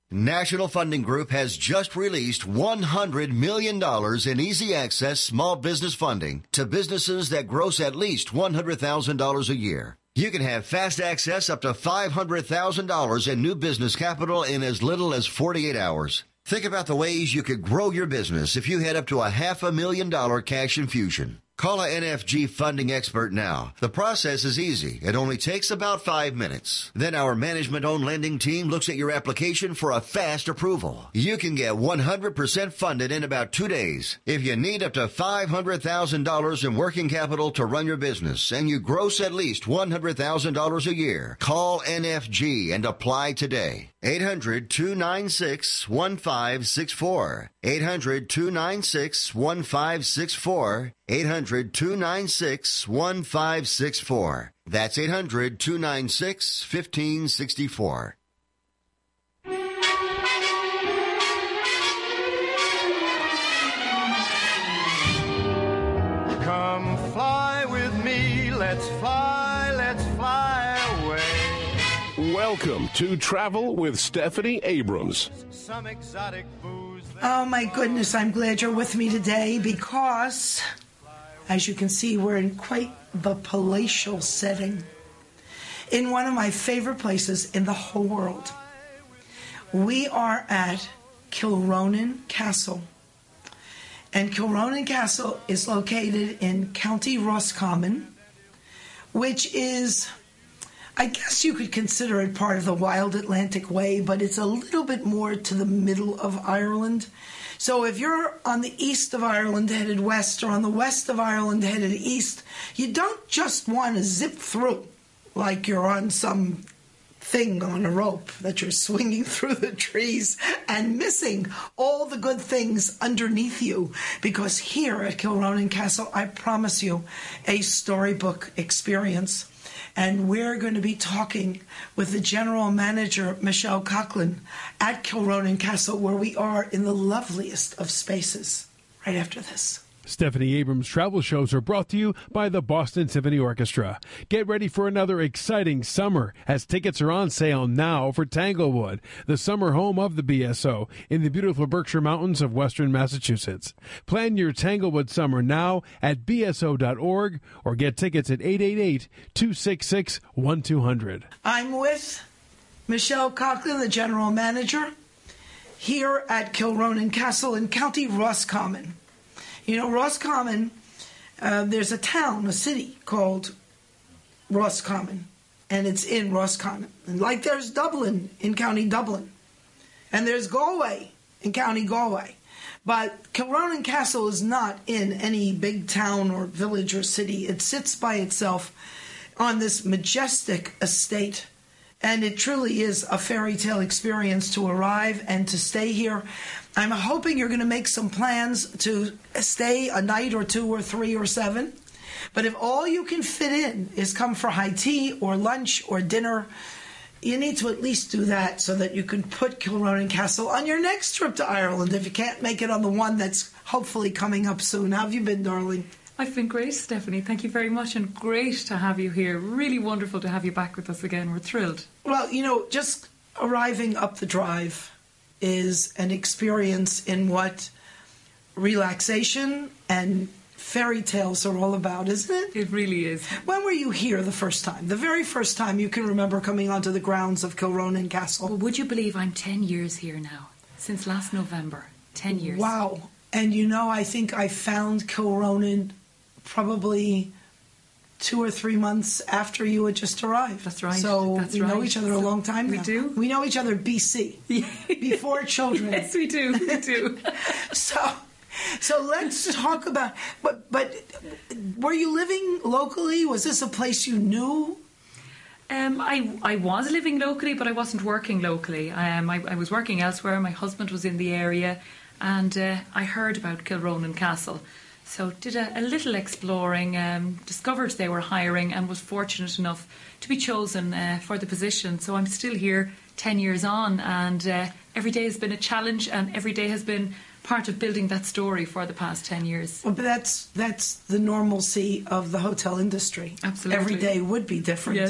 National Funding Group has just released $100 million in easy access small business funding to businesses that gross at least $100,000 a year. You can have fast access up to $500,000 in new business capital in as little as 48 hours. Think about the ways you could grow your business if you had up to $500,000 cash infusion. Call a NFG funding expert now. The process is easy. It only takes about 5 minutes. Then our management-owned lending team looks at your application for a fast approval. You can get 100% funded in about 2 days. If you need up to $500,000 in working capital to run your business and you gross at least $100,000 a year, call NFG and apply today. 800-296-1564. 800-296-1564. 800-296-1564. That's 800-296-1564. Come fly with me, let's fly away. Welcome to Travel with Stephanie Abrams. Some exotic booze. Oh my goodness, I'm glad you're with me today because, as you can see, we're in quite the palatial setting in one of my favorite places in the whole world. We are at Kilronan Castle. And Kilronan Castle is located in County Roscommon, which is, I guess you could consider it part of the Wild Atlantic Way, but it's a little bit more to the middle of Ireland. So if you're on the east of Ireland headed west or on the west of Ireland headed east, you don't just want to zip through like you're on some thing on a rope that you're swinging through the trees and missing all the good things underneath you, because here at Kilronan Castle, I promise you a storybook experience. And we're going to be talking with the general manager, Michelle Coughlin, at Kilronan Castle, where we are in the loveliest of spaces, right after this. Stephanie Abrams travel shows are brought to you by the Boston Symphony Orchestra. Get ready for another exciting summer as tickets are on sale now for Tanglewood, the summer home of the BSO in the beautiful Berkshire Mountains of western Massachusetts. Plan your Tanglewood summer now at bso.org or get tickets at 888-266-1200. I'm with Michelle Coughlin, the general manager, here at Kilronan Castle in County Roscommon. You know, Roscommon, there's a town, a city called Roscommon, and it's in Roscommon. And like there's Dublin in County Dublin, and there's Galway in County Galway. But Kilronan Castle is not in any big town or village or city. It sits by itself on this majestic estate, and it truly is a fairy tale experience to arrive and to stay here. I'm hoping you're going to make some plans to stay a night or 2 or 3 or 7. But if all you can fit in is come for high tea or lunch or dinner, you need to at least do that so that you can put Kilronan Castle on your next trip to Ireland if you can't make it on the one that's hopefully coming up soon. How have you been, darling? I've been great, Stephanie. Thank you very much, and great to have you here. Really wonderful to have you back with us again. We're thrilled. Well, you know, just arriving up the drive is an experience in what relaxation and fairy tales are all about, isn't it? It really is. When were you here the first time? The very first time you can remember coming onto the grounds of Kilronan Castle? Well, would you believe I'm 10 years here now? Since last November. 10 years. Wow. And you know, I think I found Kilronan probably 2 or 3 months after you had just arrived. That's right. So we know each other a long time now. We do. We know each other BC. Before children. Yes, we do. We do. So let's talk about, but were you living locally? Was this a place you knew? I was living locally, but I wasn't working locally. I was working elsewhere. My husband was in the area, and I heard about Kilronan Castle. So did a little exploring, discovered they were hiring, and was fortunate enough to be chosen for the position. So I'm still here 10 years on, and every day has been a challenge, and every day has been part of building that story for the past 10 years. Well, but that's the normalcy of the hotel industry. Absolutely. Every day would be different. Yes.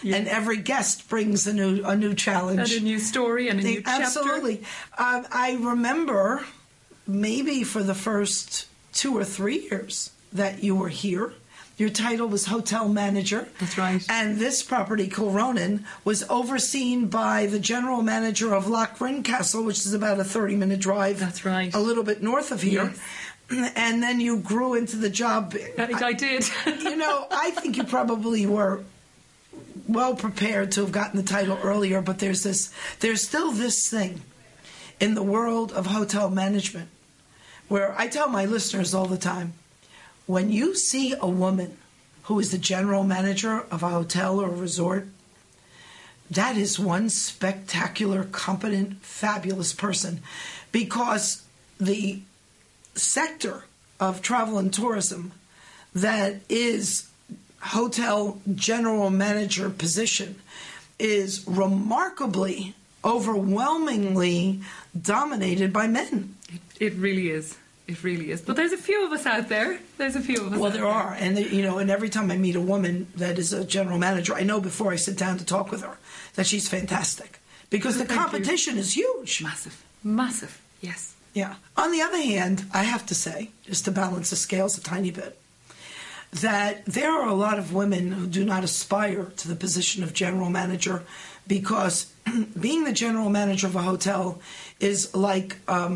and every guest brings a new challenge. And a new story and a new chapter. Absolutely. I remember maybe for the first 2 or 3 years that you were here, your title was hotel manager. That's right. And this property, Kilronan, was overseen by the general manager of Lochran Castle, which is about a 30-minute drive. That's right. A little bit north of here. Yes. And then you grew into the job. I did. I think you probably were well prepared to have gotten the title earlier, but there's still this thing in the world of hotel management where I tell my listeners all the time, when you see a woman who is the general manager of a hotel or a resort, that is one spectacular, competent, fabulous person, because the sector of travel and tourism that is hotel general manager position is remarkably, overwhelmingly dominated by men. It really is. It really is. But there's a few of us out there. Well, there are. And, and every time I meet a woman that is a general manager, I know before I sit down to talk with her that she's fantastic. Because the competition is huge. Massive. Yes. Yeah. On the other hand, I have to say, just to balance the scales a tiny bit, that there are a lot of women who do not aspire to the position of general manager because being the general manager of a hotel is like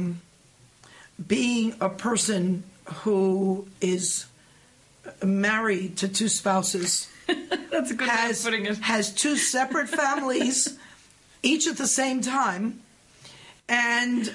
being a person who is married to 2 spouses. That's a good way of putting it. Has 2 separate families, each at the same time, and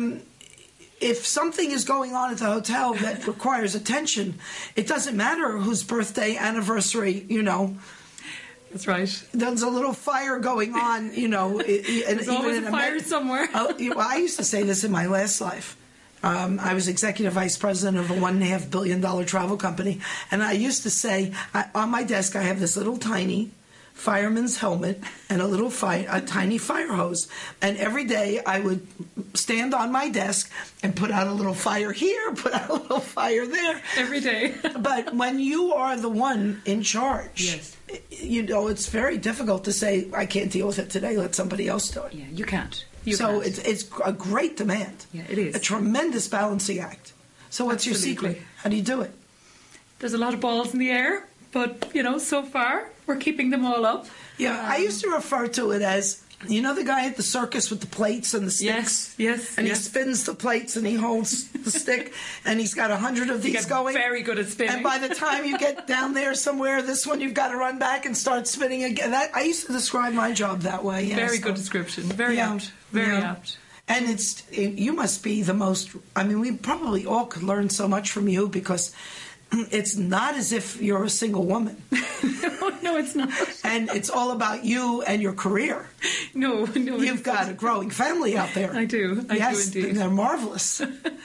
if something is going on at the hotel that requires attention, it doesn't matter whose birthday, anniversary, That's right. There's a little fire going on, There's always a fire somewhere. I used to say this in my last life. I was executive vice president of a $1.5 billion travel company, and I used to say, on my desk I have this little tiny fireman's helmet and a tiny fire hose, and every day I would stand on my desk and put out a little fire here, put out a little fire there. Every day. But when you are the one in charge, yes, it's very difficult to say, I can't deal with it today, let somebody else do it. Yeah, you can't. It's a great demand. Yeah, it is. A tremendous balancing act. So what's your secret? How do you do it? There's a lot of balls in the air, but, so far, we're keeping them all up. Yeah, I used to refer to it as, the guy at the circus with the plates and the sticks? Yes. And he spins the plates and he holds the stick and he's got 100 of these going. Very good at spinning. And by the time you get down there somewhere, this one you've got to run back and start spinning again. I used to describe my job that way. Yes. Very good description. Very apt. Very apt. And you must be the most, we probably all could learn so much from you because it's not as if you're a single woman. No, it's not. And it's all about you and your career. No. You've got a growing family out there. I do. Yes, I do indeed. They're marvelous.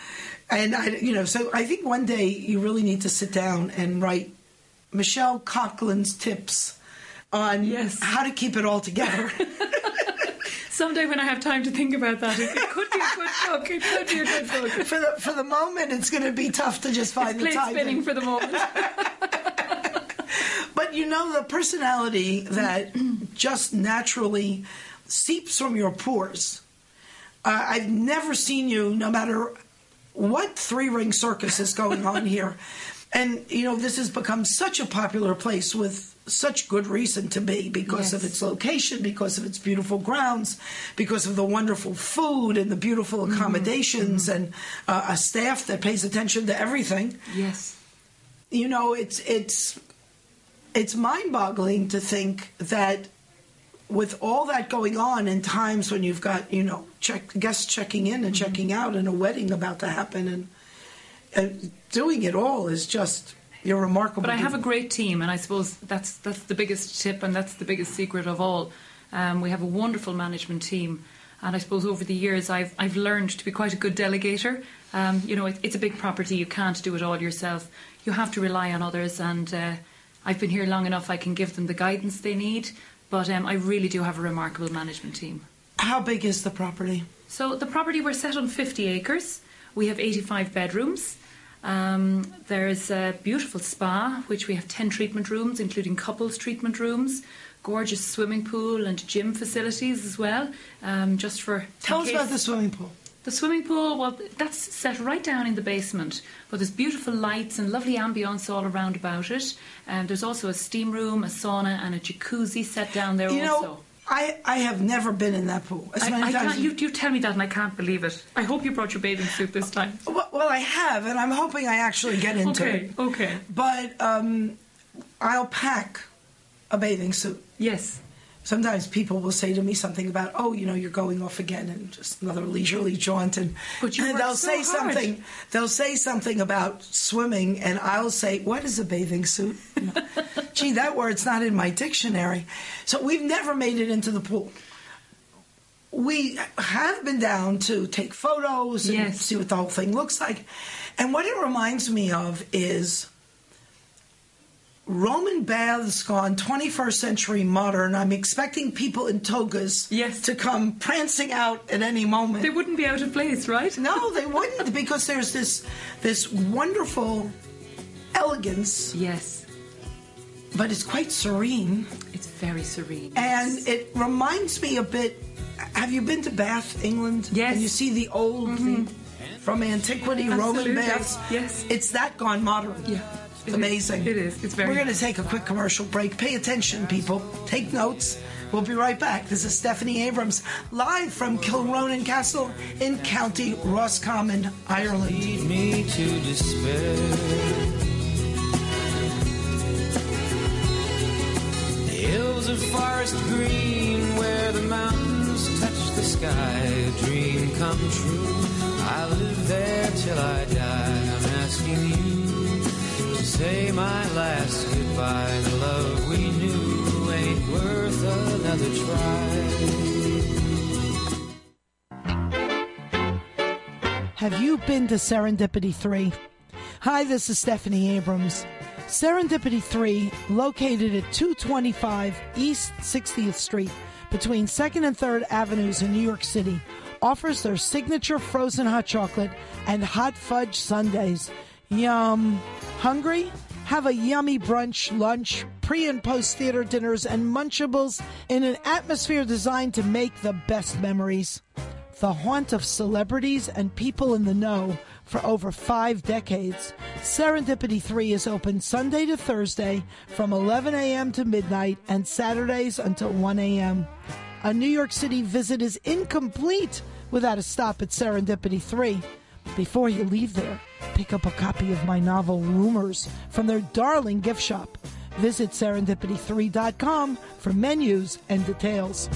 And so I think one day you really need to sit down and write Michelle Coughlin's tips on how to keep it all together. Someday when I have time to think about that, it could be a good book. It could be a good book. For the moment, it's going to be tough to just find the time. Plate spinning for the moment. But the personality that just naturally seeps from your pores. I've never seen you, no matter what 3-ring circus is going on here. And, this has become such a popular place with such good reason to be because of its location, because of its beautiful grounds, because of the wonderful food and the beautiful accommodations and a staff that pays attention to everything. Yes. It's mind-boggling to think that with all that going on in times when you've got, guests checking in and checking out and a wedding about to happen and doing it all is just... You're remarkable. But I have a great team, and I suppose that's the biggest tip and that's the biggest secret of all. We have a wonderful management team, and I suppose over the years I've learned to be quite a good delegator. It's a big property. You can't do it all yourself. You have to rely on others, and I've been here long enough I can give them the guidance they need, but I really do have a remarkable management team. How big is the property? So the property, we're set on 50 acres. We have 85 bedrooms. There's a beautiful spa, which we have 10 treatment rooms, including couples treatment rooms. gorgeous swimming pool and gym facilities as well. Just for Tell us about the swimming pool. The swimming pool, well, that's set right down in the basement, but there's beautiful lights and lovely ambience all around about it. There's also a steam room, a sauna, and a jacuzzi set down there also. I have never been in that pool. You tell me that and I can't believe it. I hope you brought your bathing suit this time. Well, I have, and I'm hoping I actually get into it. Okay. But I'll pack a bathing suit. Yes. Sometimes people will say to me something about, you're going off again and just another leisurely jaunt, and they'll say something. They'll say something about swimming, and I'll say, "What is a bathing suit?" Gee, that word's not in my dictionary. So we've never made it into the pool. We have been down to take photos and see what the whole thing looks like, and what it reminds me of is Roman baths gone 21st century modern. I'm expecting people in togas to come prancing out at any moment. They wouldn't be out of place, right? No, they wouldn't, because there's this wonderful elegance. Yes. But it's quite serene. It's very serene. And it reminds me a bit, have you been to Bath, England? Yes. And you see the old, from antiquity, Roman baths? Yes. It's that gone modern. Yeah. It's amazing. It is. It's very We're going to take a quick commercial break. Pay attention, people. Take notes. We'll be right back. This is Stephanie Abrams, live from Kilronan Castle in County Roscommon, Ireland. Lead me to despair. The hills of forest green where the mountains touch the sky, a dream come true. I'll live there till I die. I'm asking you to say my last goodbye. The love we knew ain't worth another try. Have you been to Serendipity 3? Hi, this is Stephanie Abrams. Serendipity 3, located at 225 East 60th Street, between 2nd and 3rd Avenues in New York City, offers their signature frozen hot chocolate and hot fudge sundaes. Yum. Hungry? Have a yummy brunch, lunch, pre- and post-theater dinners, and Munchables in an atmosphere designed to make the best memories. The haunt of celebrities and people in the know for over 5 decades, Serendipity 3 is open Sunday to Thursday from 11 a.m. to midnight and Saturdays until 1 a.m. A New York City visit is incomplete without a stop at Serendipity 3. Before you leave there, pick up a copy of my novel Rumors from their darling gift shop. Visit serendipity3.com for menus and details.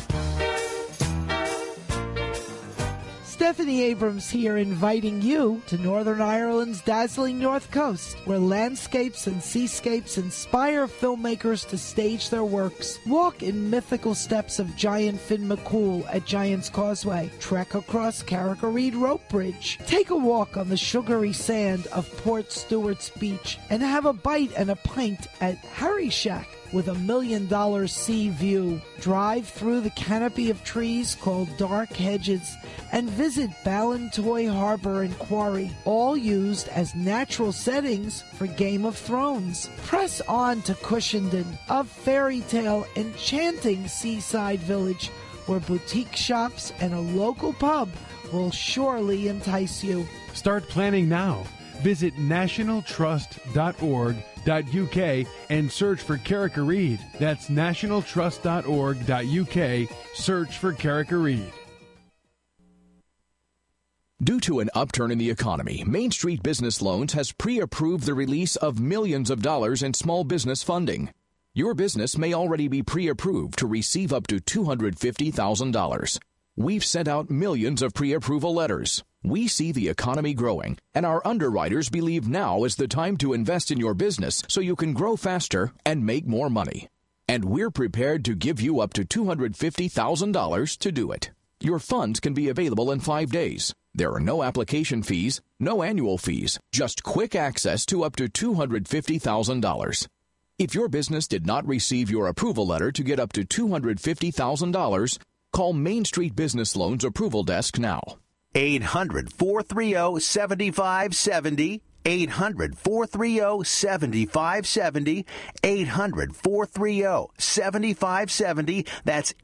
Stephanie Abrams here, inviting you to Northern Ireland's dazzling north coast, where landscapes and seascapes inspire filmmakers to stage their works. Walk in mythical steps of Giant Finn McCool at Giant's Causeway. Trek across Carrick-a-Reed Rope Bridge. Take a walk on the sugary sand of Port Stewart's Beach, and have a bite and a pint at Harry Shack with $1 million sea view. Drive through the canopy of trees called Dark Hedges and visit Ballantoy Harbor and Quarry, all used as natural settings for Game of Thrones. Press on to Cushenden, a fairy tale enchanting seaside village where boutique shops and a local pub will surely entice you. Start planning now. Visit nationaltrust.org.uk and search for Carrick-a-Reed. That's nationaltrust.org.uk. Search for Carrick-a-Reed. Due to an upturn in the economy, Main Street Business Loans has pre-approved the release of millions of dollars in small business funding. Your business may already be pre-approved to receive up to $250,000. We've sent out millions of pre-approval letters. We see the economy growing, and our underwriters believe now is the time to invest in your business so you can grow faster and make more money. And we're prepared to give you up to $250,000 to do it. Your funds can be available in 5 days. There are no application fees, no annual fees, just quick access to up to $250,000. If your business did not receive your approval letter to get up to $250,000, call Main Street Business Loans Approval Desk now. 800-430-7570. 800-430-7570. 800-430-7570. That's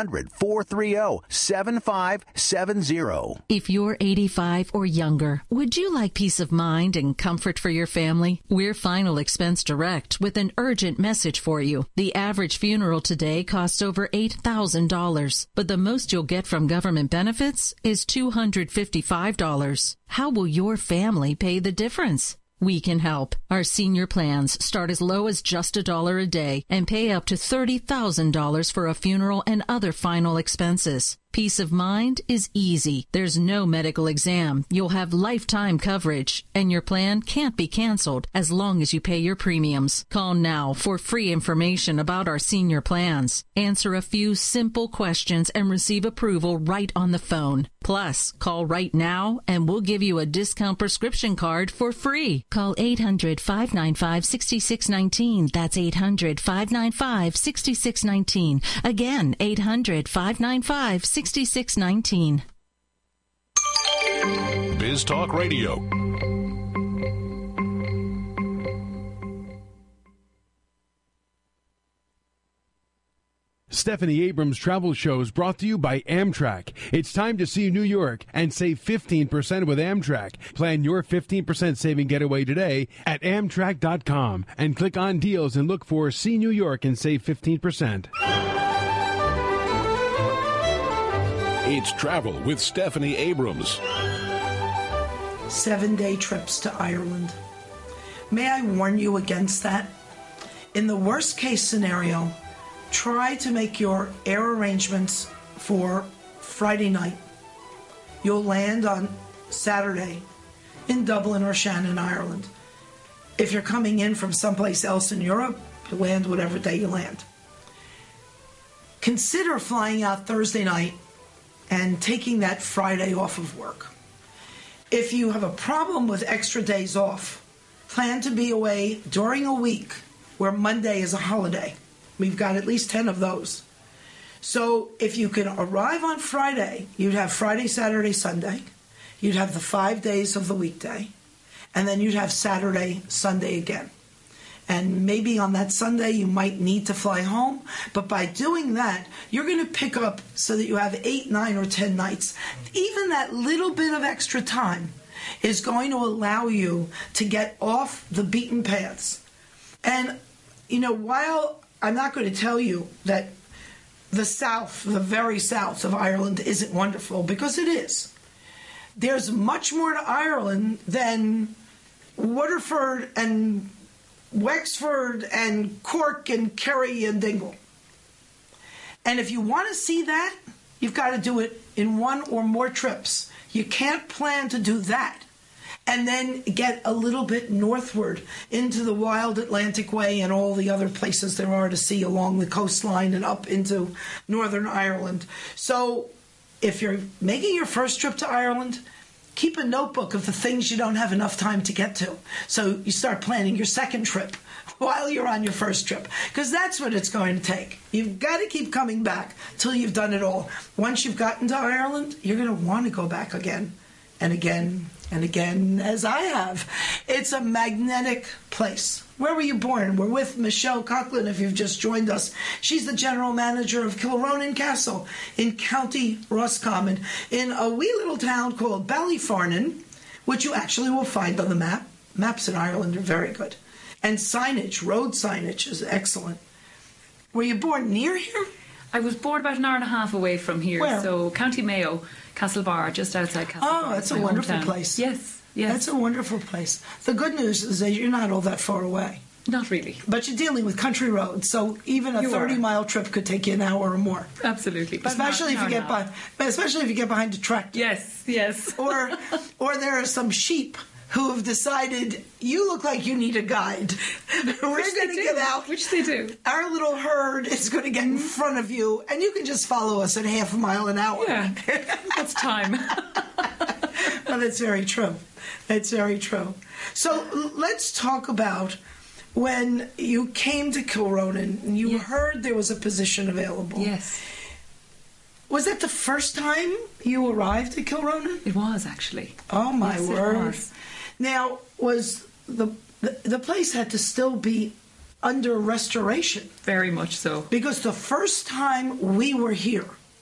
800-430-7570. If you're 85 or younger, would you like peace of mind and comfort for your family? We're Final Expense Direct with an urgent message for you. The average funeral today costs over $8,000, but the most you'll get from government benefits is $255. How will your family pay the difference? We can help. Our senior plans start as low as just $1 a day and pay up to $30,000 for a funeral and other final expenses. Peace of mind is easy. There's no medical exam. You'll have lifetime coverage, and your plan can't be canceled as long as you pay your premiums. Call now for free information about our senior plans. Answer a few simple questions and receive approval right on the phone. Plus, call right now and we'll give you a discount prescription card for free. Call 800-595-6619. That's 800-595-6619. Again, 800-595-6619. Biz Talk Radio. Stephanie Abrams Travel Shows brought to you by Amtrak. It's time to see New York and save 15% with Amtrak. Plan your 15% saving getaway today at Amtrak.com and click on deals and look for See New York and save 15%. It's Travel with Stephanie Abrams. 7-day trips to Ireland. May I warn you against that? In the worst case scenario, try to make your air arrangements for Friday night. You'll land on Saturday in Dublin or Shannon, Ireland. If you're coming in from someplace else in Europe, you land whatever day you land. Consider flying out Thursday night and taking that Friday off of work. If you have a problem with extra days off, plan to be away during a week where Monday is a holiday. We've got at least 10 of those. So if you could arrive on Friday, you'd have Friday, Saturday, Sunday. You'd have the 5 days of the weekday. And then you'd have Saturday, Sunday again. And maybe on that Sunday you might need to fly home. But by doing that, you're going to pick up so that you have 8, 9, or 10 nights. Even that little bit of extra time is going to allow you to get off the beaten paths. And, you know, while I'm not going to tell you that the south, the very south of Ireland isn't wonderful, because it is. There's much more to Ireland than Waterford and Wexford and Cork and Kerry and Dingle. And if you want to see that, you've got to do it in one or more trips. You can't plan to do that and then get a little bit northward into the wild Atlantic Way and all the other places there are to see along the coastline and up into Northern Ireland. So if you're making your first trip to Ireland, keep a notebook of the things you don't have enough time to get to. So you start planning your second trip while you're on your first trip, because that's what it's going to take. You've got to keep coming back till you've done it all. Once you've gotten to Ireland, you're going to want to go back again and again and again, as I have. It's a magnetic place. Where were you born? We're with Michelle Coughlin, if you've just joined us. She's the general manager of Kilronan Castle in County Roscommon, in a wee little town called Ballyfarnan, which you actually will find on the map. Maps in Ireland are very good. And signage, road signage, is excellent. Were you born near here? I was born about an hour and a half away from here. Where? So County Mayo, Castlebar, just outside Castlebar. Oh, that's a wonderful place. Yes, yes. That's a wonderful place. The good news is that you're not all that far away. Not really. But you're dealing with country roads, so even a 30-mile trip could take you an hour or more. Absolutely. Especially if you get behind a tractor. Yes, yes. Or there are some sheep who have decided, you look like you need a guide. We're going to get out. Which they do. Our little herd is going to get in front of you, and you can just follow us at half a mile an hour. Yeah, that's time. Well, that's very true. That's very true. So let's talk about when you came to Kilronan and you heard there was a position available. Yes. Was that the first time you arrived at Kilronan? It was, actually. Oh, my yes, word. It was. Now, was the place had to still be under restoration? Very much so. Because the first time we were here,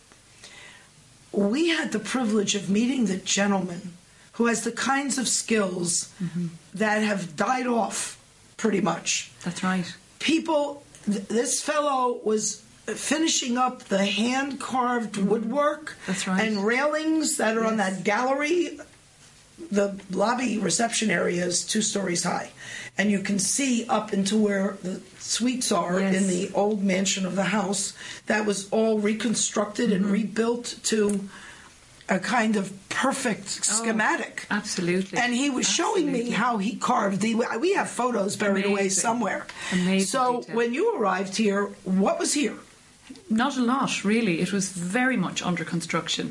we had the privilege of meeting the gentleman who has the kinds of skills that have died off pretty much. That's right. People, this fellow was finishing up the hand-carved woodwork. That's right. And railings that are on that gallery. The lobby reception area is 2 stories high. And you can see up into where the suites are in the old mansion of the house. That was all reconstructed and rebuilt to a kind of perfect schematic. Absolutely. And he was showing me how he carved. We have photos buried away somewhere. Amazing. So when you arrived here, what was here? Not a lot, really. It was very much under construction.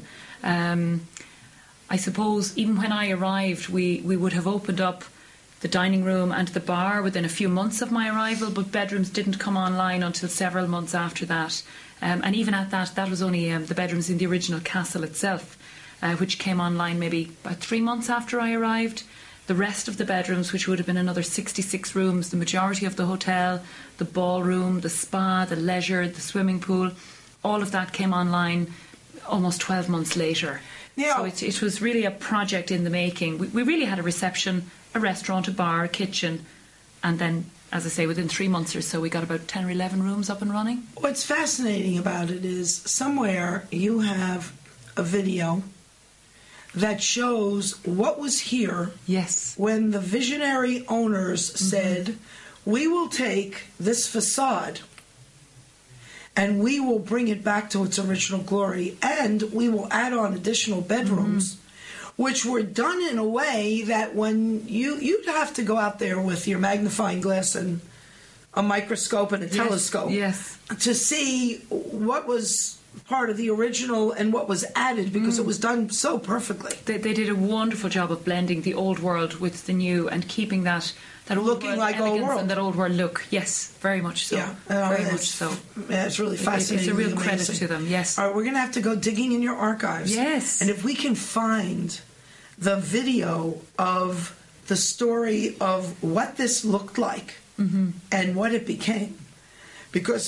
I suppose even when I arrived, we would have opened up the dining room and the bar within a few months of my arrival, but bedrooms didn't come online until several months after that. And even at that was only the bedrooms in the original castle itself, which came online maybe about 3 months after I arrived. The rest of the bedrooms, which would have been another 66 rooms, the majority of the hotel, the ballroom, the spa, the leisure, the swimming pool, all of that came online almost 12 months later. So it was really a project in the making. We really had a reception, a restaurant, a bar, a kitchen, and then, as I say, within 3 months or so, we got about 10 or 11 rooms up and running. What's fascinating about it is somewhere you have a video that shows what was here when the visionary owners said, we will take this facade and we will bring it back to its original glory, and we will add on additional bedrooms, which were done in a way that when you'd have to go out there with your magnifying glass and a microscope and a telescope to see what was part of the original and what was added, because it was done so perfectly. They did a wonderful job of blending the old world with the new and keeping that old looking world like old world and that old world look. Yes, very much so. Very much so. Yeah, it's really fascinating. It's a real credit to them. Yes. All right, we're going to have to go digging in your archives. Yes. And if we can find the video of the story of what this looked like and what it became, because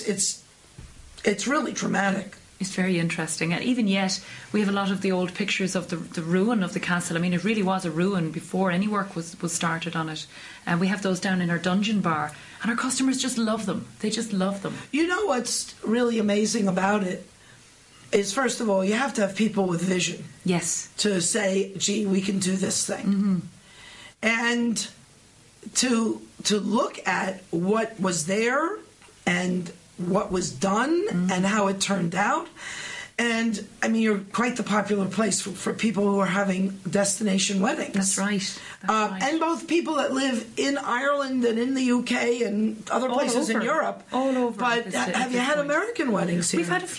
it's really dramatic. It's very interesting. And even yet, we have a lot of the old pictures of the ruin of the castle. I mean, it really was a ruin before any work was started on it. And we have those down in our dungeon bar. And our customers just love them. They just love them. You know what's really amazing about it is, first of all, you have to have people with vision. Yes. To say, gee, we can do this thing. And to look at what was there and what was done and how it turned out. And, I mean, you're quite the popular place for people who are having destination weddings. That's right. And both people that live in Ireland and in the UK and other places in Europe. All over. But have you had American weddings here? We've had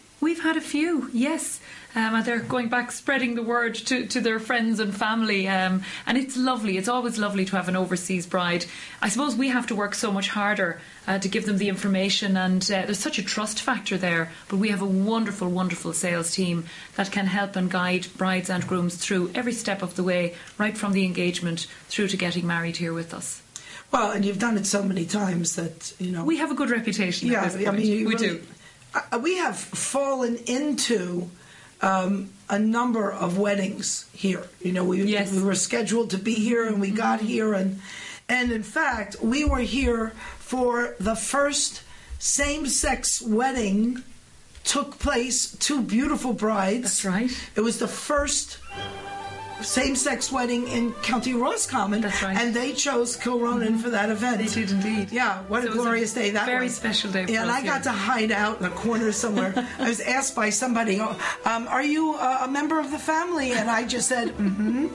a few, yes. And they're going back, spreading the word to their friends and family. And it's lovely. It's always lovely to have an overseas bride. I suppose we have to work so much harder to give them the information, and there's such a trust factor there. But we have a wonderful, wonderful sales team that can help and guide brides and grooms through every step of the way, right from the engagement through to getting married here with us. Well, and you've done it so many times that, you know... We have a good reputation at this point. I mean, we really do. We have fallen into a number of weddings here. You know, we were scheduled to be here, and we got here, and in fact, we were here for the first same-sex wedding. Took place, 2 beautiful brides. That's right. It was the first same-sex wedding in County Roscommon. That's right. And they chose Kilronan for that event. They did indeed. Yeah, what a glorious day that was. Very special day for us. And I got to hide out in a corner somewhere. I was asked by somebody, are you a member of the family? And I just said, and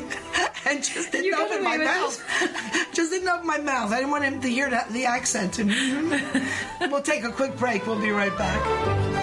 just didn't open my mouth. Just didn't open my mouth. I didn't want him to hear the accent. We'll take a quick break. We'll be right back.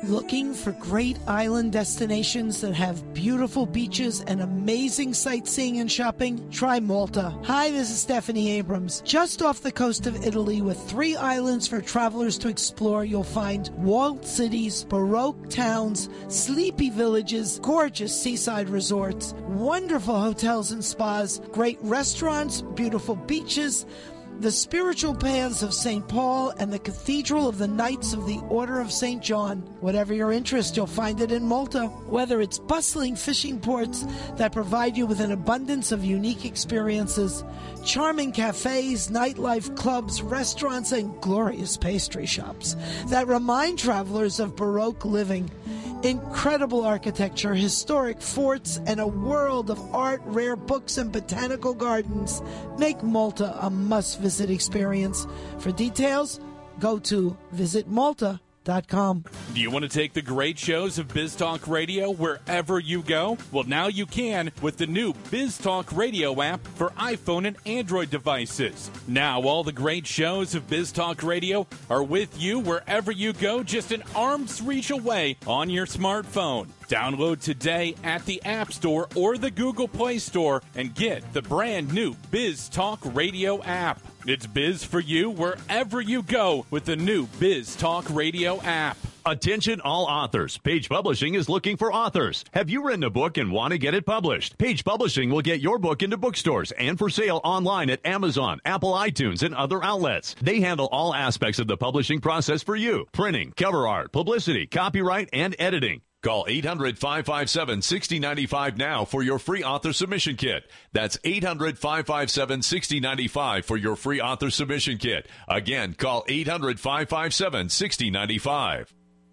Looking for great island destinations that have beautiful beaches and amazing sightseeing and shopping? Try Malta. Hi, this is Stephanie Abrams. Just off the coast of Italy with 3 islands for travelers to explore, you'll find walled cities, Baroque towns, sleepy villages, gorgeous seaside resorts, wonderful hotels and spas, great restaurants, beautiful beaches, the spiritual paths of St. Paul, and the Cathedral of the Knights of the Order of St. John. Whatever your interest, you'll find it in Malta. Whether it's bustling fishing ports that provide you with an abundance of unique experiences, charming cafes, nightlife, clubs, restaurants, and glorious pastry shops that remind travelers of Baroque living, incredible architecture, historic forts, and a world of art, rare books, and botanical gardens make Malta a must-visit experience. For details, go to visitmalta.com. Do you want to take the great shows of Biz Talk Radio wherever you go? Well, now you can with the new Biz Talk Radio app for iPhone and Android devices. Now all the great shows of Biz Talk Radio are with you wherever you go, just an arm's reach away on your smartphone. Download today at the App Store or the Google Play Store and get the brand new Biz Talk Radio app. It's Biz for you wherever you go with the new Biz Talk Radio app. Attention all authors. Page Publishing is looking for authors. Have you written a book and want to get it published? Page Publishing will get your book into bookstores and for sale online at Amazon, Apple iTunes, and other outlets. They handle all aspects of the publishing process for you. Printing, cover art, publicity, copyright, and editing. Call 800-557-6095 now for your free author submission kit. That's 800-557-6095 for your free author submission kit. Again, call 800-557-6095.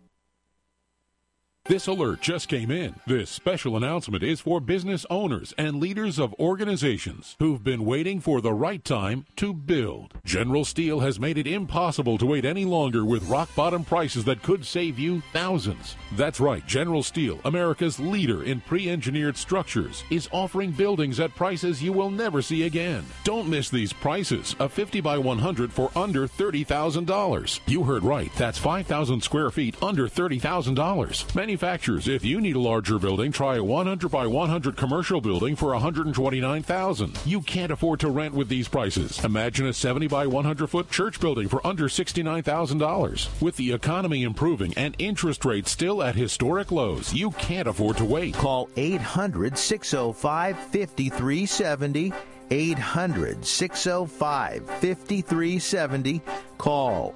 This alert just came in. This special announcement is for business owners and leaders of organizations who've been waiting for the right time to build. General Steel has made it impossible to wait any longer with rock-bottom prices that could save you thousands. That's right, General Steel, America's leader in pre-engineered structures, is offering buildings at prices you will never see again. Don't miss these prices. A 50 by 100 for under $30,000. You heard right. That's 5,000 square feet under $30,000. Manufacturers, if you need a larger building, try a 100 by 100 commercial building for $129,000. You can't afford to rent with these prices. Imagine a 70 by 100 foot church building for under $69,000. With the economy improving and interest rates still at historic lows, you can't afford to wait. Call 800-605-5370. 800-605-5370. Call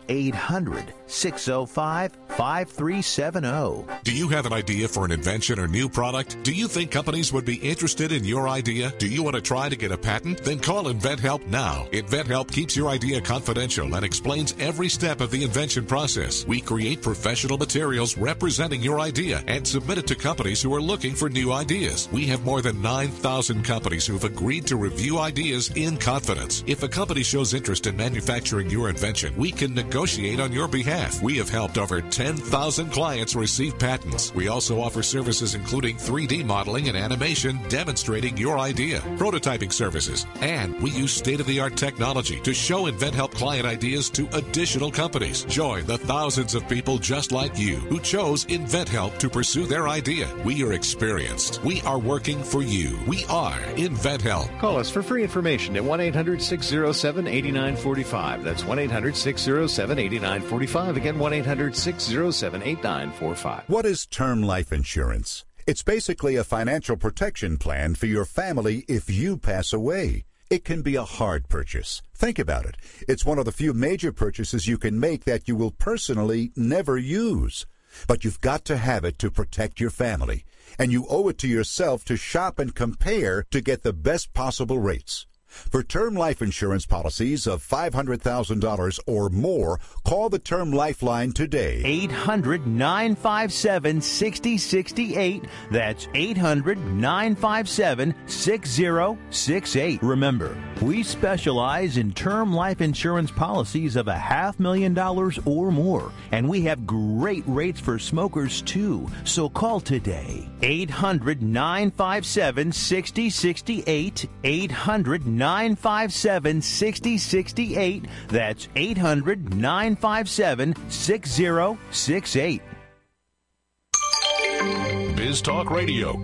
800-605-5370. Do you have an idea for an invention or new product? Do you think companies would be interested in your idea? Do you want to try to get a patent? Then call InventHelp now. InventHelp keeps your idea confidential and explains every step of the invention process. We create professional materials representing your idea and submit it to companies who are looking for new ideas. We have more than 9,000 companies who have agreed to review ideas in confidence. If a company shows interest in manufacturing your invention, we can negotiate on your behalf. We have helped over 10,000 clients receive patents. We also offer services including 3D modeling and animation demonstrating your idea, prototyping services, and we use state-of-the-art technology to show InventHelp client ideas to additional companies. Join the thousands of people just like you who chose InventHelp to pursue their idea. We are experienced. We are working for you. We are InventHelp. Call us for free information at 1-800-607-8945. That's 1-800-607-8945. Again, 1-800-607-8945. What is term life insurance? It's basically a financial protection plan for your family if you pass away. It can be a hard purchase. Think about it. It's one of the few major purchases you can make that you will personally never use. But you've got to have it to protect your family. And you owe it to yourself to shop and compare to get the best possible rates. For term life insurance policies of $500,000 or more, call the Term Lifeline today. 800-957-6068. That's 800-957-6068. Remember, we specialize in term life insurance policies of $500,000 or more, and we have great rates for smokers, too. So call today. 800-957-6068. 800-957-6068. That's 800-957-6068. Biz Talk Radio.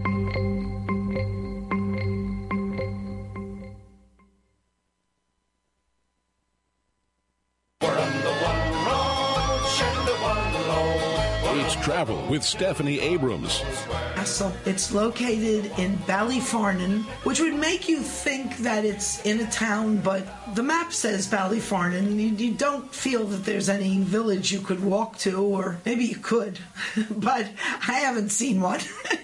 It's Travel with Stephanie Abrams. It's located in Ballyfarnan, which would make you think that it's in a town, but the map says Ballyfarnan. You don't feel that there's any village you could walk to, or maybe you could, but I haven't seen one.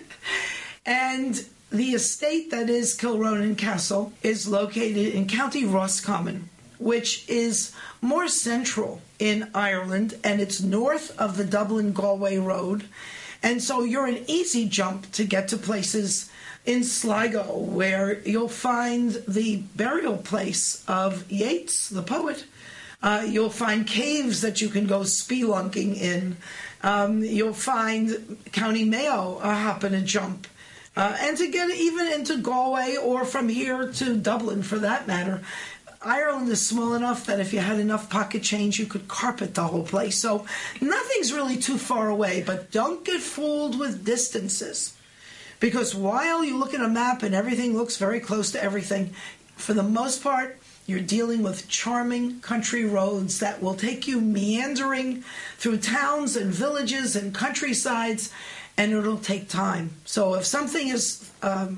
And the estate that is Kilronan Castle is located in County Roscommon, which is more central in Ireland, and it's north of the Dublin-Galway Road. And so you're an easy jump to get to places in Sligo, where you'll find the burial place of Yeats, the poet. You'll find caves that you can go spelunking in. You'll find County Mayo, a hop and a jump. And to get even into Galway, or from here to Dublin for that matter, Ireland is small enough that if you had enough pocket change, you could carpet the whole place. So nothing's really too far away, but don't get fooled with distances. Because while you look at a map and everything looks very close to everything, for the most part, you're dealing with charming country roads that will take you meandering through towns and villages and countrysides, and it'll take time. So if something is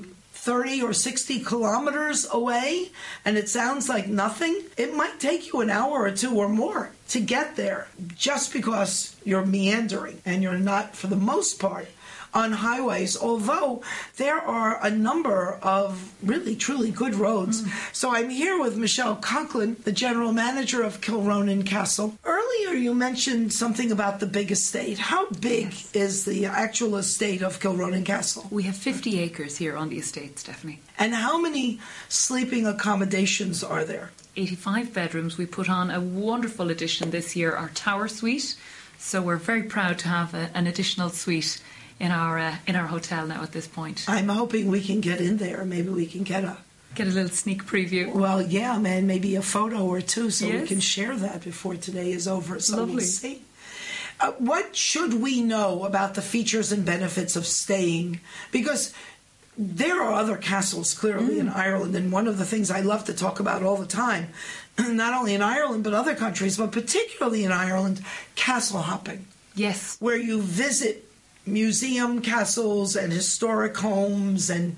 30 or 60 kilometers away and it sounds like nothing, it might take you an hour or two or more to get there, just because you're meandering and you're not, for the most part, on highways, although there are a number of really, truly good roads. So I'm here with Michelle Conklin, the general manager of Kilronan Castle. Earlier you mentioned something about the big estate. How big is the actual estate of Kilronan Castle? We have 50 acres here on the estate, Stephanie. And how many sleeping accommodations are there? 85 bedrooms. We put on a wonderful addition this year, our Tower Suite. So we're very proud to have an additional suite in our hotel now at this point. I'm hoping we can get in there. Maybe we can get a little sneak preview. Well, yeah, man, maybe a photo or two so yes. we can share that before today is over. So Lovely. We'll see. What should we know about the features and benefits of staying? Because there are other castles, clearly, in Ireland, and one of the things I love to talk about all the time, not only in Ireland but other countries, but particularly in Ireland, castle hopping. Yes. Where you visit museum castles and historic homes and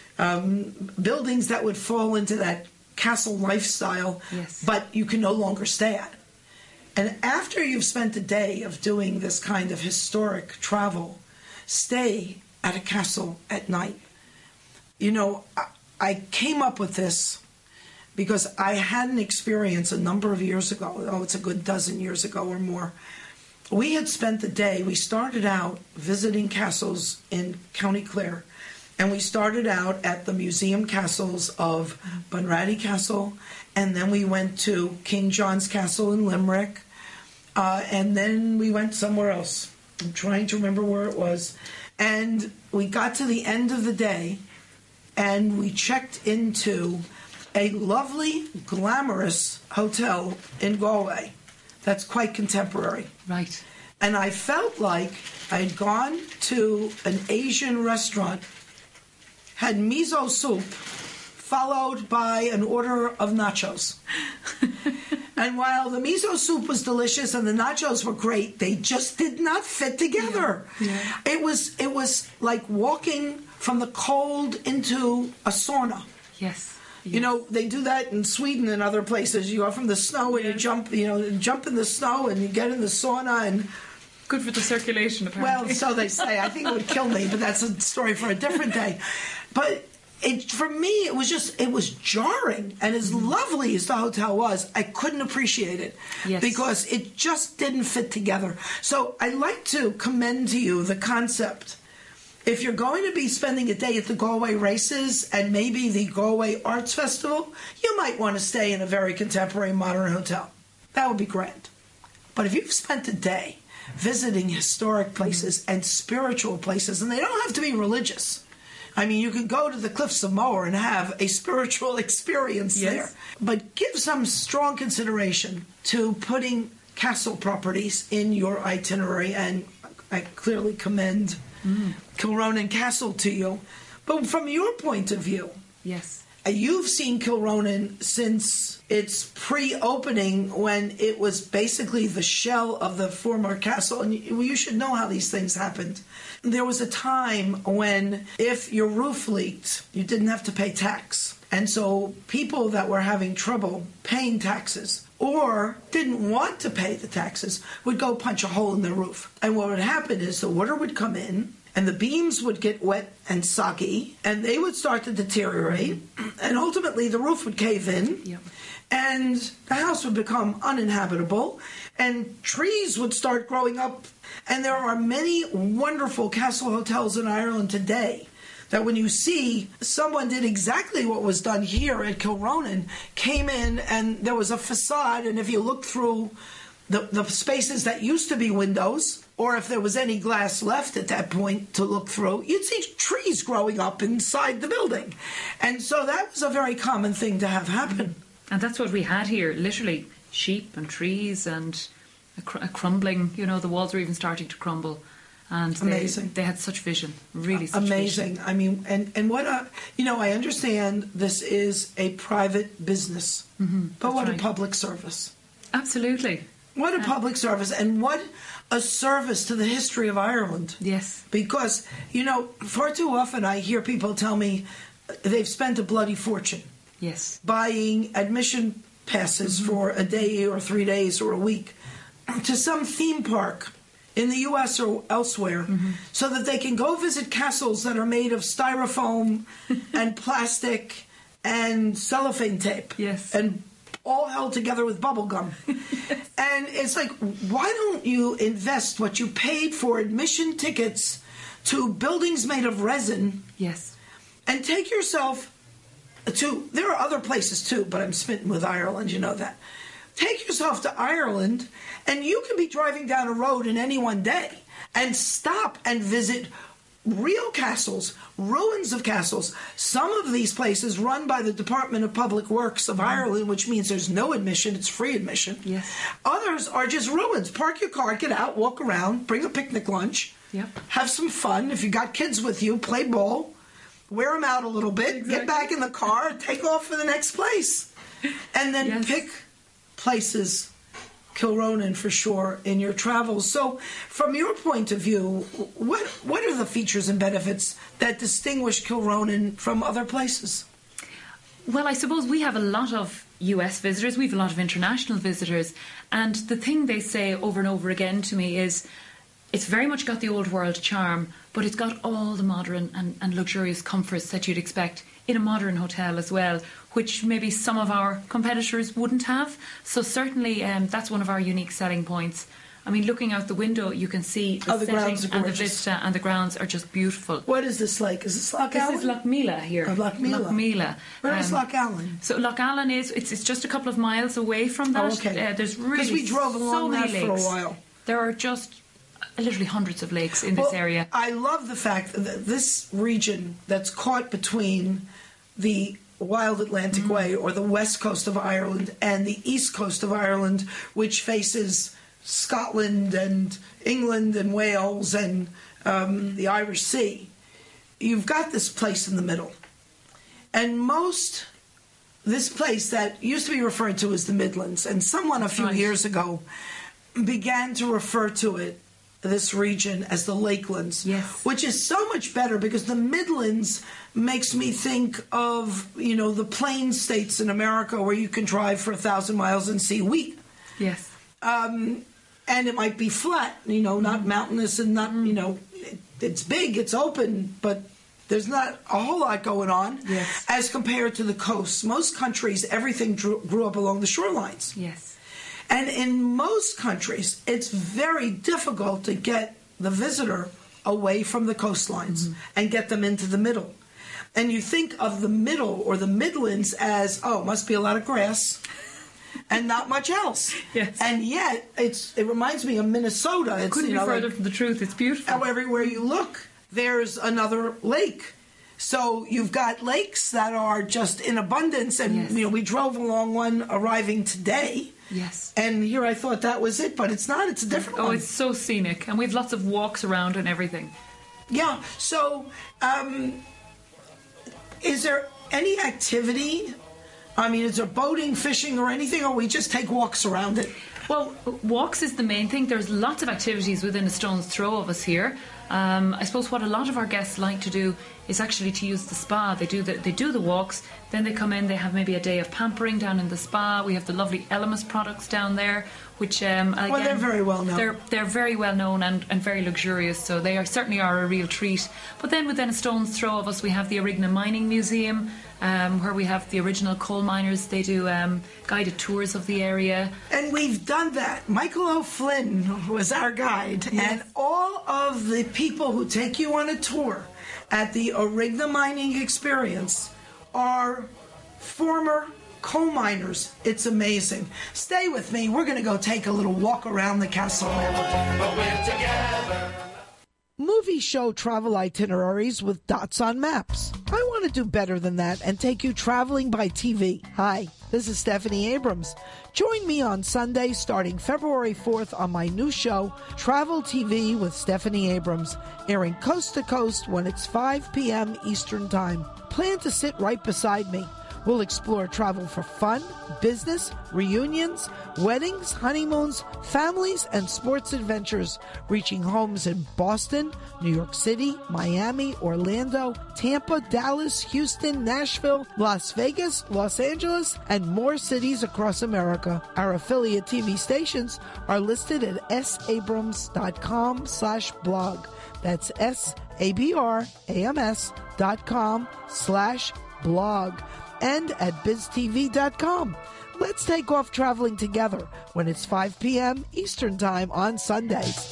buildings that would fall into that castle lifestyle, yes. but you can no longer stay at. And after you've spent a day of doing this kind of historic travel, stay at a castle at night. You know, I came up with this because I had an experience a number of years ago. It's a good dozen years ago or more. We had spent the day, we started out visiting castles in County Clare, and we started out at the museum castles of Bunratty Castle, and then we went to King John's Castle in Limerick, and then we went somewhere else. I'm trying to remember where it was. And we got to the end of the day, and we checked into a lovely, glamorous hotel in Galway. That's quite contemporary. Right. And I felt like I'd gone to an Asian restaurant, had miso soup, followed by an order of nachos. And while the miso soup was delicious and the nachos were great, they just did not fit together. Yeah. It was like walking from the cold into a sauna. Yes. You know, they do that in Sweden and other places. You go from the snow and you jump in the snow and you get in the sauna and... Good for the circulation, apparently. Well, so they say. I think it would kill me, but that's a story for a different day. But for me, it was jarring. And as lovely as the hotel was, I couldn't appreciate it. Yes. Because it just didn't fit together. So I'd like to commend to you the concept. If you're going to be spending a day at the Galway Races and maybe the Galway Arts Festival, you might want to stay in a very contemporary modern hotel. That would be grand. But if you've spent a day visiting historic places and spiritual places, and they don't have to be religious. I mean, you could go to the Cliffs of Moher and have a spiritual experience there. But give some strong consideration to putting castle properties in your itinerary, and I clearly commend Kilronan Castle to you. But from your point of view, yes, you've seen Kilronan since its pre-opening, when it was basically the shell of the former castle. And you should know how these things happened. There was a time when if your roof leaked, you didn't have to pay tax. And so people that were having trouble paying taxes or didn't want to pay the taxes would go punch a hole in their roof. And what would happen is the water would come in, and the beams would get wet and soggy, and they would start to deteriorate, and ultimately the roof would cave in, and the house would become uninhabitable, and trees would start growing up. And there are many wonderful castle hotels in Ireland today that when you see someone did exactly what was done here at Kilronan, came in and there was a facade, and if you look through the spaces that used to be windows, or if there was any glass left at that point to look through, you'd see trees growing up inside the building. And so that was a very common thing to have happen. And that's what we had here, literally sheep and trees and a crumbling, the walls were even starting to crumble. And amazing. They had such vision, really such amazing. Vision. I mean, and what I understand this is a private business, but what a public service. Absolutely. What a public service, and what a service to the history of Ireland. Yes. Because, far too often I hear people tell me they've spent a bloody fortune. Yes. Buying admission passes for a day or 3 days or a week to some theme park in the U.S. or elsewhere, so that they can go visit castles that are made of styrofoam and plastic and cellophane tape. Yes. And all held together with bubble gum. Yes. And it's like, why don't you invest what you paid for admission tickets to buildings made of resin? Yes. And take yourself to, there are other places too, but I'm smitten with Ireland, you know that. Take yourself to Ireland, and you can be driving down a road in any one day and stop and visit real castles, ruins of castles. Some of these places run by the Department of Public Works of Ireland, which means there's no admission, it's free admission. Yes. Others are just ruins. Park your car, get out, walk around, bring a picnic lunch, have some fun. If you got kids with you, play ball, wear them out a little bit, get back in the car, take off for the next place. And then pick places, Kilronan for sure, in your travels. So from your point of view, what are the features and benefits that distinguish Kilronan from other places? Well, I suppose we have a lot of US visitors, we have a lot of international visitors, and the thing they say over and over again to me is it's very much got the old world charm, but it's got all the modern and luxurious comforts that you'd expect in a modern hotel as well, which maybe some of our competitors wouldn't have. So certainly that's one of our unique selling points. I mean, looking out the window, you can see the setting and the vista, and the grounds are just beautiful. What is this like? Is this Loch Allen? This is Loch Mila here. Oh, Loch Mila. Loch Mila. Where is Loch Allen? So Loch Allen it's just a couple of miles away from that. Oh, okay. There's really because we drove along that lakes for a while. There are just literally hundreds of lakes in this area. I love the fact that this region that's caught between the Wild Atlantic Way, or the west coast of Ireland, and the east coast of Ireland, which faces Scotland and England and Wales and the Irish Sea. You've got this place in the middle. And this place that used to be referred to as the Midlands, and someone a few years ago began to refer to it, this region, as the Lakelands, which is so much better because the Midlands makes me think of, the plain states in America where you can drive for 1,000 miles and see wheat. Yes. And it might be flat, not mountainous and not, it's big, it's open, but there's not a whole lot going on as compared to the coast. Most countries, everything grew up along the shorelines. Yes. And in most countries, it's very difficult to get the visitor away from the coastlines and get them into the middle. And you think of the middle or the Midlands as, must be a lot of grass and not much else. Yes. And yet, it reminds me of Minnesota. It couldn't be further from the truth. It's beautiful. Everywhere you look, there's another lake. So you've got lakes that are just in abundance. And, we drove along one arriving today. Yes. And here I thought that was it, but it's not. It's a different one. Oh, it's so scenic. And we have lots of walks around and everything. Yeah. So, is there any activity? I mean, is there boating, fishing, or anything, or we just take walks around it? Well, walks is the main thing. There's lots of activities within a stone's throw of us here. I suppose what a lot of our guests like to do is actually to use the spa. They do the walks, then they come in, they have maybe a day of pampering down in the spa. We have the lovely Elemis products down there, which again, they're very well known. They're very well known and very luxurious, so they certainly are a real treat. But then within a stone's throw of us, we have the Arigna Mining Museum, where we have the original coal miners. They do guided tours of the area. And we've done that. Michael O'Flynn was our guide. Yes. And all of the people who take you on a tour at the Arigna Mining Experience are former coal miners. It's amazing. Stay with me. We're going to go take a little walk around the castle. But we're together. Movie show travel itineraries with dots on maps. I want to do better than that and take you traveling by TV. Hi, this is Stephanie Abrams. Join me on Sunday starting February 4th on my new show, Travel TV with Stephanie Abrams, airing coast to coast when it's 5 p.m. Eastern Time. Plan to sit right beside me. We'll explore travel for fun, business, reunions, weddings, honeymoons, families, and sports adventures, reaching homes in Boston, New York City, Miami, Orlando, Tampa, Dallas, Houston, Nashville, Las Vegas, Los Angeles, and more cities across America. Our affiliate TV stations are listed at sabrams.com/blog. That's sabrams.com/blog. And at biztv.com. Let's take off traveling together when it's 5 p.m. Eastern Time on Sundays.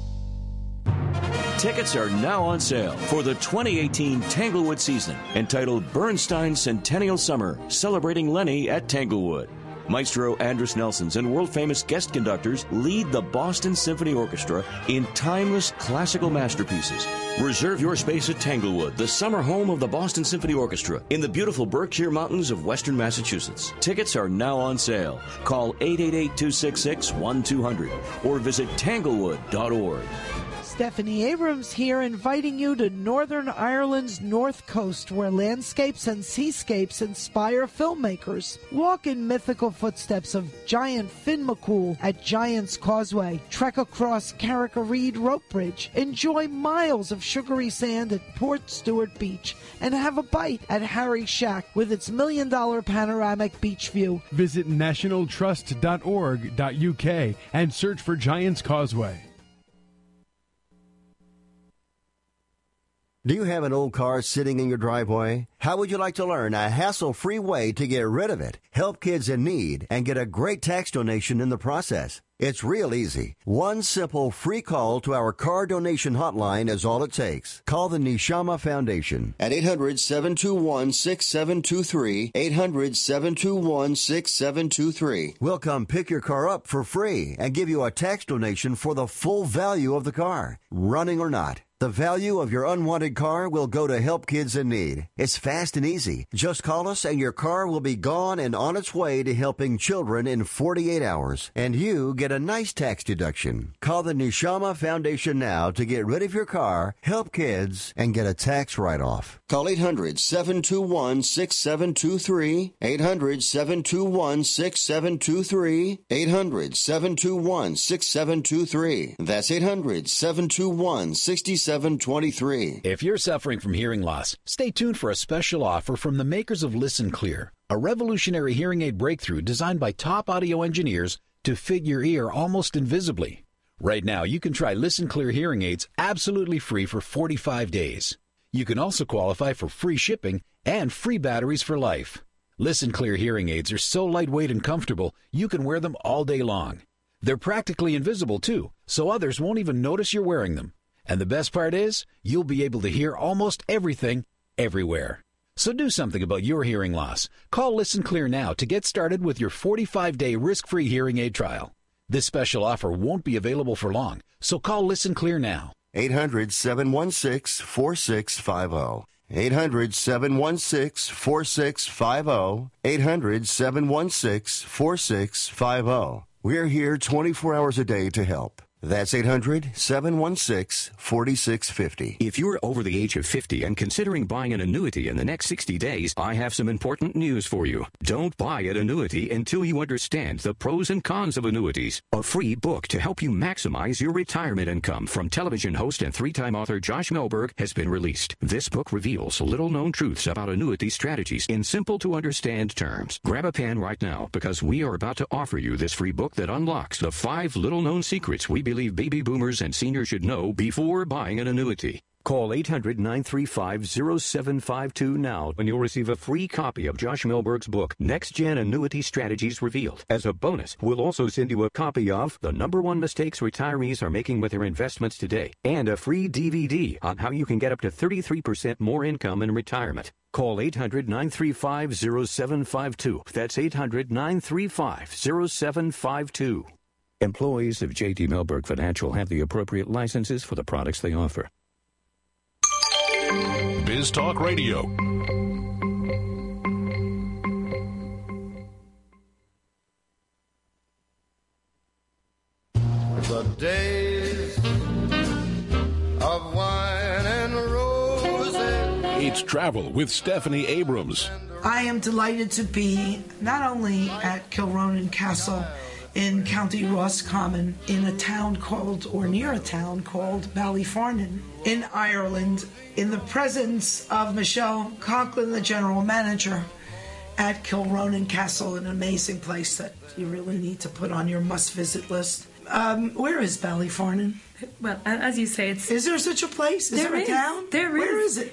Tickets are now on sale for the 2018 Tanglewood season, entitled Bernstein Centennial Summer, celebrating Lenny at Tanglewood. Maestro Andris Nelsons and world-famous guest conductors lead the Boston Symphony Orchestra in timeless classical masterpieces. Reserve your space at Tanglewood, the summer home of the Boston Symphony Orchestra in the beautiful Berkshire Mountains of western Massachusetts. Tickets are now on sale. Call 888-266-1200 or visit tanglewood.org. Stephanie Abrams here, inviting you to Northern Ireland's North Coast, where landscapes and seascapes inspire filmmakers. Walk in mythical footsteps of giant Finn McCool at Giant's Causeway. Trek across Carrick-a-Reed Rope Bridge. Enjoy miles of sugary sand at Port Stewart Beach. And have a bite at Harry's Shack with its $1 million panoramic beach view. Visit nationaltrust.org.uk and search for Giant's Causeway. Do you have an old car sitting in your driveway? How would you like to learn a hassle-free way to get rid of it, help kids in need, and get a great tax donation in the process? It's real easy. One simple free call to our car donation hotline is all it takes. Call the Neshama Foundation at 800-721-6723, 800-721-6723. We'll come pick your car up for free and give you a tax donation for the full value of the car, running or not. The value of your unwanted car will go to help kids in need. It's fast and easy. Just call us and your car will be gone and on its way to helping children in 48 hours. And you get a nice tax deduction. Call the Neshama Foundation now to get rid of your car, help kids, and get a tax write-off. Call 800-721-6723, 800-721-6723, 800-721-6723. That's 800-721-6723. If you're suffering from hearing loss, stay tuned for a special offer from the makers of Listen Clear, a revolutionary hearing aid breakthrough designed by top audio engineers to fit your ear almost invisibly. Right now, you can try Listen Clear hearing aids absolutely free for 45 days. You can also qualify for free shipping and free batteries for life. Listen Clear hearing aids are so lightweight and comfortable, you can wear them all day long. They're practically invisible, too, so others won't even notice you're wearing them. And the best part is, you'll be able to hear almost everything, everywhere. So do something about your hearing loss. Call Listen Clear now to get started with your 45-day risk-free hearing aid trial. This special offer won't be available for long, so call Listen Clear now. 800-716-4650. 800-716-4650. 800-716-4650. We're here 24 hours a day to help. That's 800-716-4650. If you're over the age of 50 and considering buying an annuity in the next 60 days, I have some important news for you. Don't buy an annuity until you understand the pros and cons of annuities. A free book to help you maximize your retirement income from television host and three-time author Josh Melberg has been released. This book reveals little-known truths about annuity strategies in simple-to-understand terms. Grab a pen right now because we are about to offer you this free book that unlocks the 5 little-known secrets we believe baby boomers and seniors should know before buying an annuity. Call 800-935-0752 now and you'll receive a free copy of Josh Melberg's book, Next Gen Annuity Strategies Revealed. As a bonus, we'll also send you a copy of The #1 Mistakes Retirees Are Making with Their Investments Today and a free DVD on how you can get up to 33% more income in retirement. Call 800-935-0752. That's 800-935-0752. Employees of J.D. Melberg Financial have the appropriate licenses for the products they offer. Biz Talk Radio. The days of wine and roses. It's Travel with Stephanie Abrams. I am delighted to be not only at Kilronan Castle in County Roscommon, in a town called, or near a town called Ballyfarnan in Ireland, in the presence of Michelle Conklin, the general manager at Kilronan Castle, an amazing place that you really need to put on your must-visit list. Where is Ballyfarnan? Well, as you say, it's... Is there such a place? Is there a town? There is. Where is it?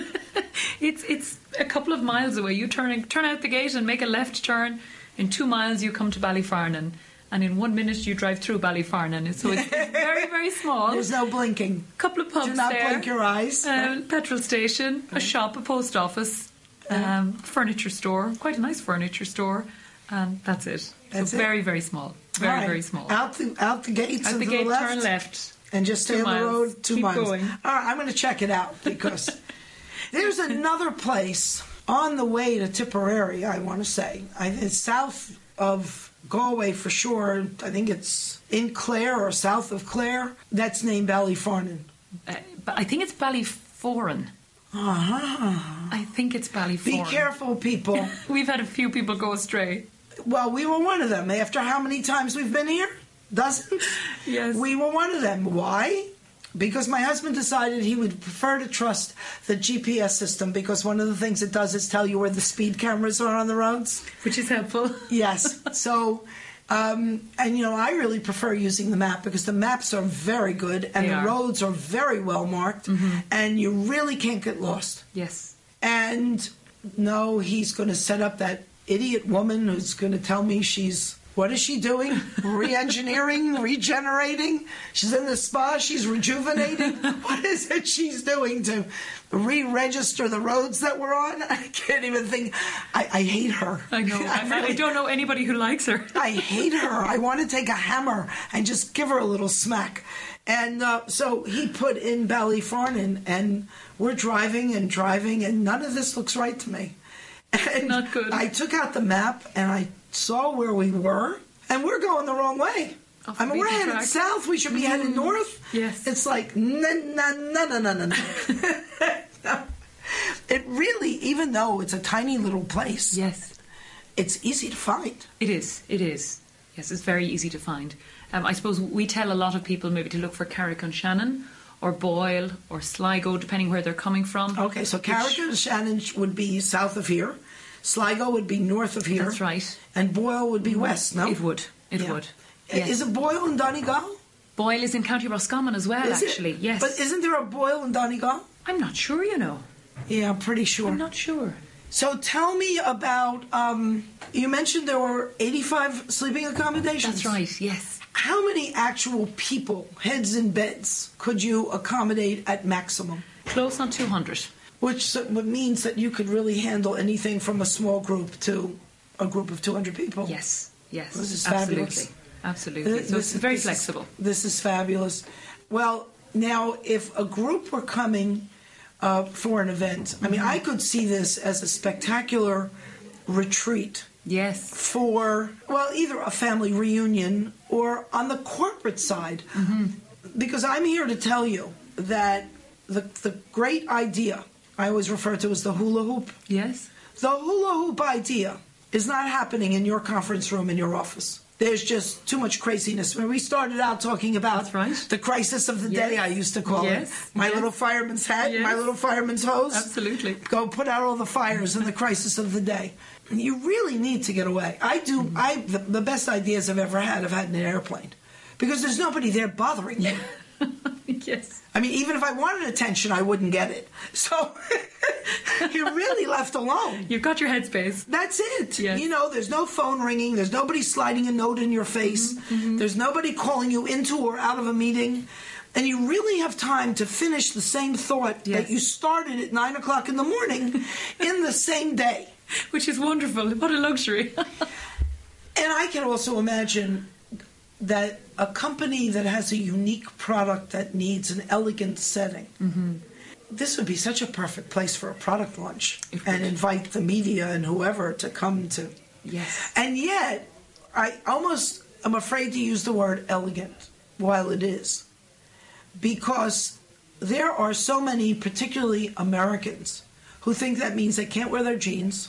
It's a couple of miles away. You turn out the gate and make a left turn. In 2 miles, you come to Ballyfarnan. And in 1 minute, you drive through Ballyfarnan. So it's very, very small. There's no blinking. Couple of pubs there. Do not blink your eyes. Petrol station, a shop, a post office, furniture store, quite a nice furniture store. And that's it. That's so very, very small. Very, very small. Out the gates Out and the to gate, the left. turn left. And just stay 2 on the road 2 Keep miles. Going. All right, I'm going to check it out because there's another place on the way to Tipperary, I want to say. It's south of Galway for sure. I think it's in Clare or south of Clare. That's named Ballyfarnan. But I think it's Ballyforan. I think it's Ballyforan. Be careful, people. We've had a few people go astray. Well, we were one of them. After how many times we've been here? Dozens? Yes. We were one of them. Why? Because my husband decided he would prefer to trust the GPS system because one of the things it does is tell you where the speed cameras are on the roads. Which is helpful. Yes. So, and I really prefer using the map because the maps are very good and the roads are very well marked and you really can't get lost. Yes. And no, he's going to set up that idiot woman who's going to tell me what is she doing? Re-engineering? Regenerating? She's in the spa? She's rejuvenating? What is it she's doing to re-register the roads that we're on? I can't even think. I hate her. I know. I don't know anybody who likes her. I hate her. I want to take a hammer and just give her a little smack. And so he put in Ballyfarnan, and we're driving, and none of this looks right to me. And not good. I took out the map, and I saw where we were, and we're going the wrong way. We're headed south. We should be heading north. Yes. It's like, no. It really, even though it's a tiny little place, yes, it's easy to find. It is. Yes, it's very easy to find. I suppose we tell a lot of people maybe to look for Carrick-on-Shannon or Boyle or Sligo, depending where they're coming from. Okay, so Carrick-on-Shannon would be south of here. Sligo would be north of here. That's right. And Boyle would be west, no? It would. Yes. Is it Boyle in Donegal? Boyle is in County Roscommon as well, actually. Yes. But isn't there a Boyle in Donegal? I'm not sure, Yeah, I'm pretty sure. I'm not sure. So tell me about, you mentioned there were 85 sleeping accommodations. That's right, yes. How many actual people, heads in beds, could you accommodate at maximum? Close on 200. Which means that you could really handle anything from a small group to a group of 200 people. Yes, This is fabulous. Absolutely. So it's very flexible. This is fabulous. Well, now, if a group were coming for an event, I mean, I could see this as a spectacular retreat Yes. For, well, either a family reunion or on the corporate side. Mm-hmm. Because I'm here to tell you that the great idea I always refer to as the hula hoop. Yes. The hula hoop idea is not happening in your conference room in your office. There's just too much craziness. When we started out talking about the crisis of the day, I used to call it. My little fireman's hat, my little fireman's hose. Absolutely. Go put out all the fires in the crisis of the day. You really need to get away. The best ideas I've ever had, I've had in an airplane. Because there's nobody there bothering you. Yes. I mean, even if I wanted attention, I wouldn't get it. So you're really left alone. You've got your headspace. That's it. Yes. You know, there's no phone ringing. There's nobody sliding a note in your face. Mm-hmm. There's nobody calling you into or out of a meeting. And you really have time to finish the same thought that you started at 9 o'clock in the morning in the same day. Which is wonderful. What a luxury. And I can also imagine that a company that has a unique product that needs an elegant setting, this would be such a perfect place for a product launch and invite the media and whoever to come to. Yes. And yet, I'm afraid to use the word elegant while it is, because there are so many, particularly Americans, who think that means they can't wear their jeans.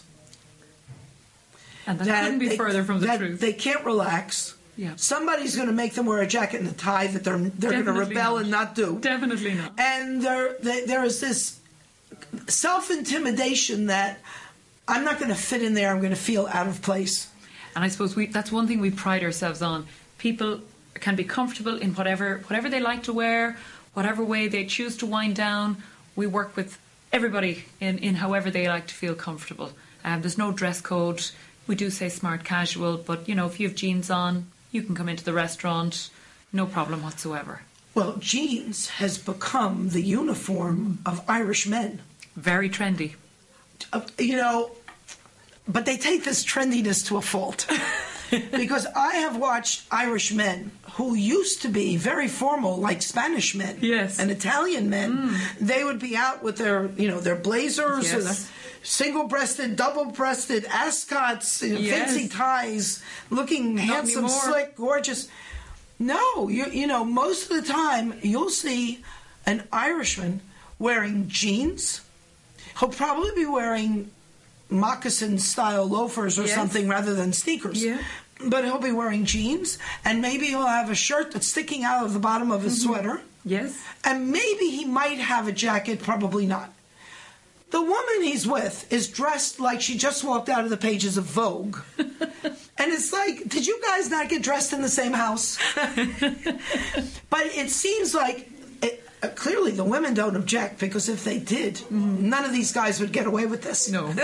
And that couldn't be further from the truth. They can't relax. Yeah. Somebody's going to make them wear a jacket and a tie that they're going to rebel and not do. Definitely not. And there is this self-intimidation that I'm not going to fit in there. I'm going to feel out of place. And I suppose that's one thing we pride ourselves on. People can be comfortable in whatever they like to wear, whatever way they choose to wind down. We work with everybody in however they like to feel comfortable. There's no dress code. We do say smart casual, but, you know, if you have jeans on, you can come into the restaurant, no problem whatsoever. Well, jeans has become the uniform of Irish men. Very trendy. You know, but they take this trendiness to a fault. Because I have watched Irish men who used to be very formal, like Spanish men and Italian men. They would be out with their blazers and their single-breasted, double-breasted ascots, fancy ties, looking handsome, slick, gorgeous. No, you know, most of the time you'll see an Irishman wearing jeans. He'll probably be wearing moccasin-style loafers or something rather than sneakers. Yeah. But he'll be wearing jeans, and maybe he'll have a shirt that's sticking out of the bottom of his sweater. Yes. And maybe he might have a jacket, probably not. The woman he's with is dressed like she just walked out of the pages of Vogue. And it's like, did you guys not get dressed in the same house? But it seems like, clearly the women don't object, because if they did, none of these guys would get away with this. No.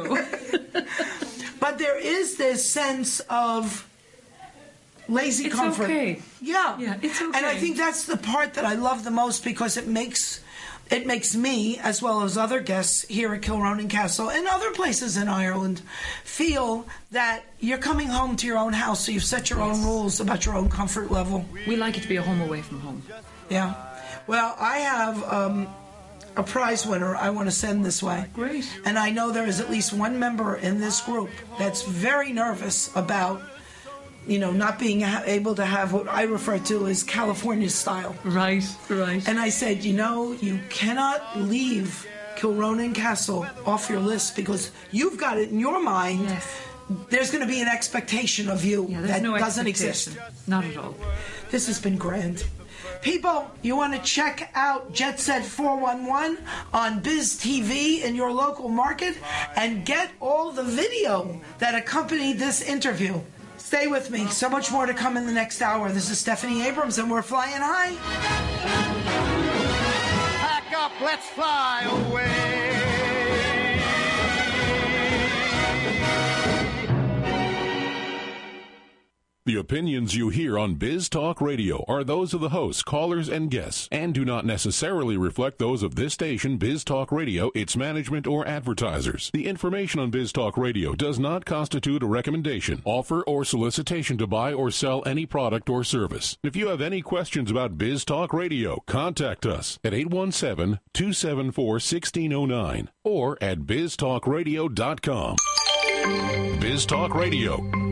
But there is this sense of lazy comfort. It's okay. Yeah, it's okay. And I think that's the part that I love the most, because it makes me, as well as other guests here at Kilronan Castle and other places in Ireland, feel that you're coming home to your own house, so you've set your own rules about your own comfort level. We like it to be a home away from home. Yeah. Well, I have a prize winner I want to send this way. Great. And I know there is at least one member in this group that's very nervous about, you know, not being able to have what I refer to as California style. Right. And I said, you know, you cannot leave Kilronan Castle off your list, because you've got it in your mind. Yes. There's going to be an expectation of you that doesn't exist. Not at all. This has been grand. People, you want to check out Jet Set 411 on Biz TV in your local market and get all the video that accompanied this interview. Stay with me. So much more to come in the next hour. This is Stephanie Abrams, and we're flying high. Pack up, let's fly away. The opinions you hear on Biz Talk Radio are those of the hosts, callers, and guests, and do not necessarily reflect those of this station, Biz Talk Radio, its management, or advertisers. The information on Biz Talk Radio does not constitute a recommendation, offer, or solicitation to buy or sell any product or service. If you have any questions about Biz Talk Radio, contact us at 817-274-1609 or at biztalkradio.com. Biz Talk Radio.